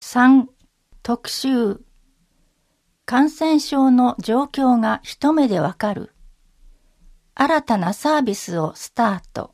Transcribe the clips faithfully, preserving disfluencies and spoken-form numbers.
さん. 特集。感染症の状況が一目でわかる。新たなサービスをスタート。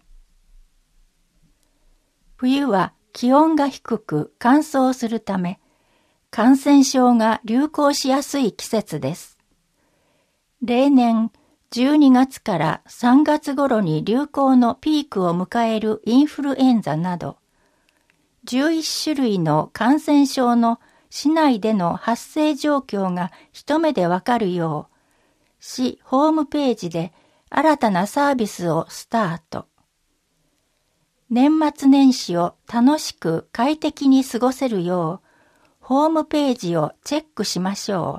冬は気温が低く乾燥するため、感染症が流行しやすい季節です。例年じゅうにがつからさんがつ頃に流行のピークを迎えるインフルエンザなど、じゅういちしゅるいの感染症の市内での発生状況が一目でわかるよう、市ホームページで新たなサービスをスタート。年末年始を楽しく快適に過ごせるよう、ホームページをチェックしましょう。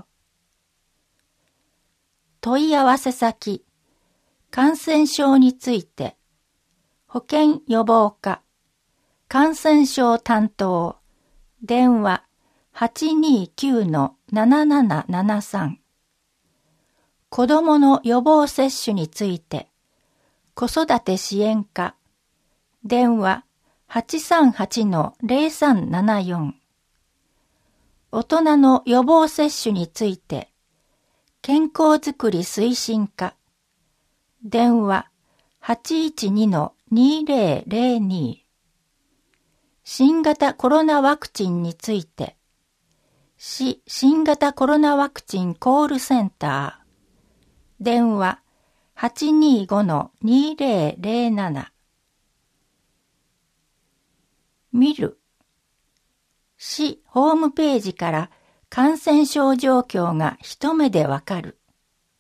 問い合わせ先、感染症について、保健予防課、感染症担当、電話 はちにーきゅう ななななななさん。子どもの予防接種について、子育て支援課、電話 はちさんはちのぜろさんななよん。大人の予防接種について、健康づくり推進課、電話 はちいちにのにぜろぜろに。新型コロナワクチンについて、市新型コロナワクチンコールセンター、電話 はちにーごのにぜろぜろなな。見る。市ホームページから感染症状況が一目でわかる。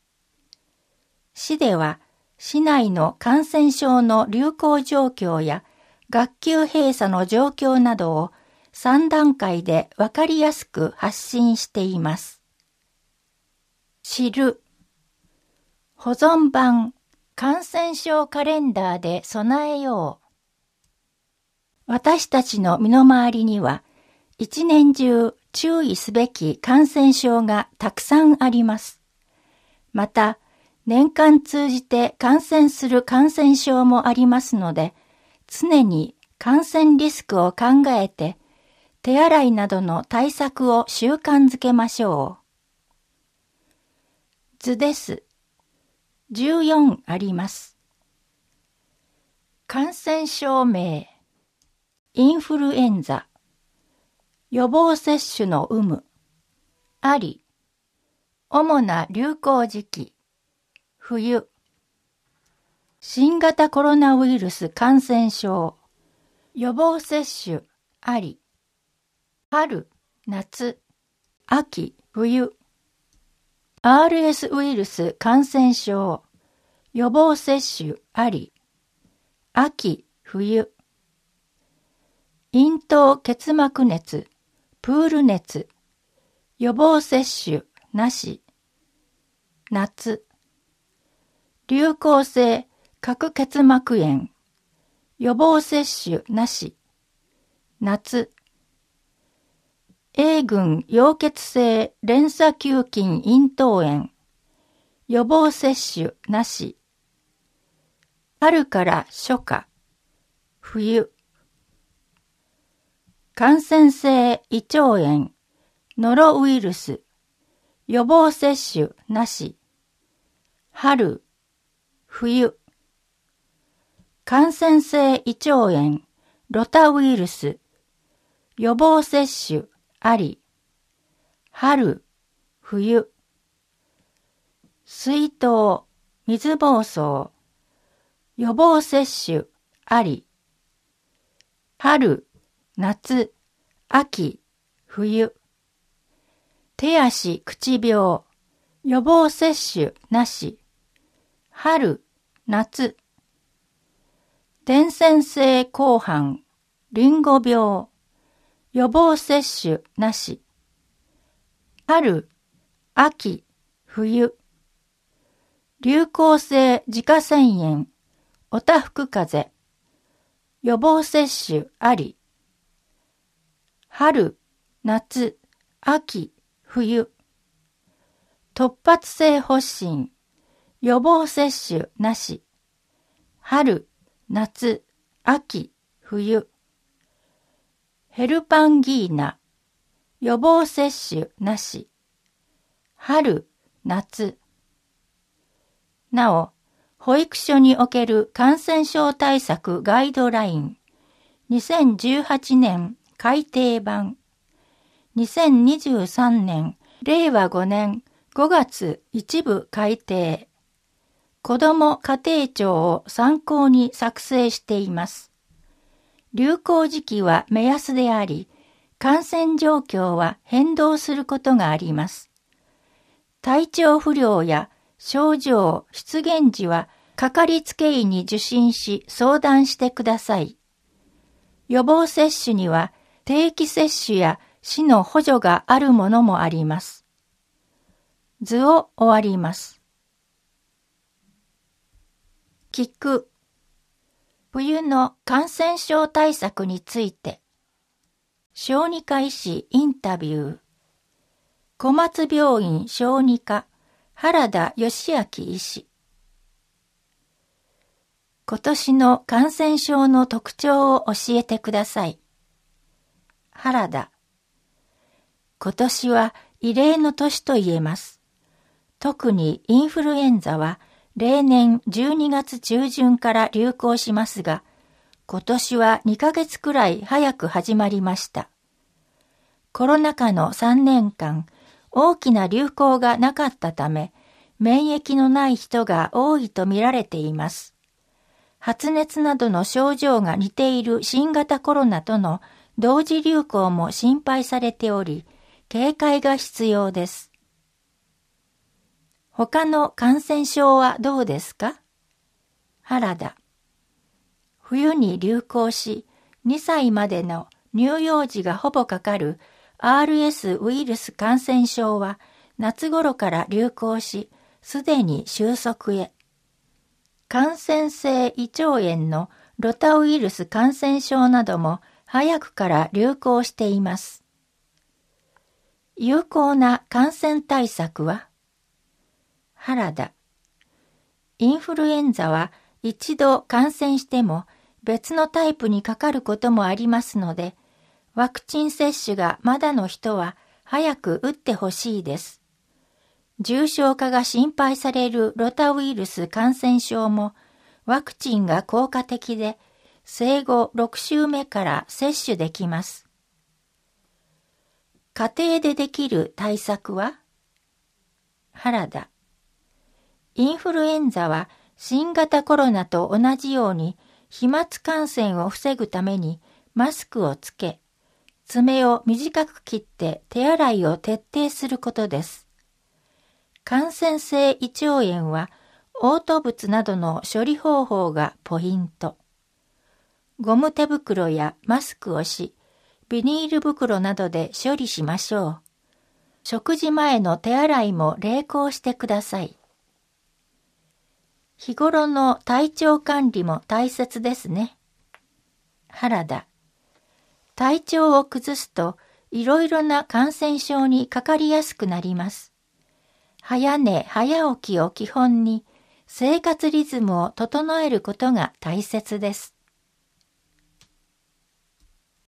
市では市内の感染症の流行状況や学級閉鎖の状況などをさんだんかいでわかりやすく発信しています。知る。保存版感染症カレンダーで備えよう。私たちの身の回りには一年中注意すべき感染症がたくさんあります。また、年間通じて感染する感染症もありますので、常に感染リスクを考えて、手洗いなどの対策を習慣づけましょう。図です。じゅうよんあります。感染症名、インフルエンザ、予防接種の有無、あり、主な流行時期、冬、新型コロナウイルス感染症、予防接種、あり、春、夏、秋、冬、アールエス ウイルス感染症、予防接種、あり、秋、冬、咽頭結膜熱、プール熱、予防接種、なし、夏、流行性角結膜炎、予防接種なし、夏、A 群溶血性連鎖球菌咽頭炎、予防接種なし、春から初夏、冬、感染性胃腸炎、ノロウイルス、予防接種なし、春、冬、感染性胃腸炎、ロタウイルス、予防接種あり、春、冬、水痘、水疱瘡、予防接種あり、春、夏、秋、冬、手足口病、予防接種なし、春、夏、伝染性紅斑、リンゴ病、予防接種なし、春、秋、冬、流行性自家腺炎、おたふく風邪、予防接種あり、春、夏、秋、冬、突発性発疹、予防接種なし、春、夏、秋、冬、ヘルパンギーナ、 予防接種なし。春、夏。なお、保育所における感染症対策ガイドラインにせんじゅうはちねん改訂版にせんにじゅうさんねんれいわごねんごがつ一部改訂子ども家庭庁を参考に作成しています。流行時期は目安であり、感染状況は変動することがあります。体調不良や症状、出現時はかかりつけ医に受診し相談してください。予防接種には定期接種や市の補助があるものもあります。図を終わります。聞く。冬の感染症対策について。小児科医師インタビュー。小松病院小児科原田義明医師。今年の感染症の特徴を教えてください。原田。今年は異例の年と言えます。特にインフルエンザは例年じゅうにがつちゅうじゅんから流行しますが、今年はにかげつくらい早く始まりました。コロナ禍のさんねんかん、大きな流行がなかったため、免疫のない人が多いと見られています。発熱などの症状が似ている新型コロナとの同時流行も心配されており、警戒が必要です。他の感染症はどうですか？原田。冬に流行し、にさいまでの乳幼児がほぼかかる アールエス ウイルス感染症は夏頃から流行し、すでに収束へ。感染性胃腸炎のロタウイルス感染症なども早くから流行しています。有効な感染対策は？原田。インフルエンザは一度感染しても別のタイプにかかることもありますので、ワクチン接種がまだの人は早く打ってほしいです。重症化が心配されるロタウイルス感染症もワクチンが効果的で生後ろくしゅうめから接種できます。家庭でできる対策は？原田。インフルエンザは新型コロナと同じように飛沫感染を防ぐためにマスクをつけ、爪を短く切って手洗いを徹底することです。感染性胃腸炎は嘔吐物などの処理方法がポイント。ゴム手袋やマスクをし、ビニール袋などで処理しましょう。食事前の手洗いも励行してください。日頃の体調管理も大切ですね。原田。体調を崩すといろいろな感染症にかかりやすくなります。早寝早起きを基本に生活リズムを整えることが大切です。